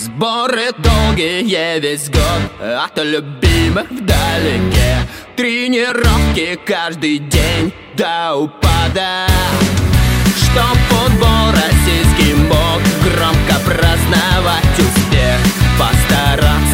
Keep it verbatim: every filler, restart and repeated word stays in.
Сборы долгие весь год от любимых вдалеке. Тренировки каждый день до упада, чтоб футбол российский мог громко праздновать успех. Постараться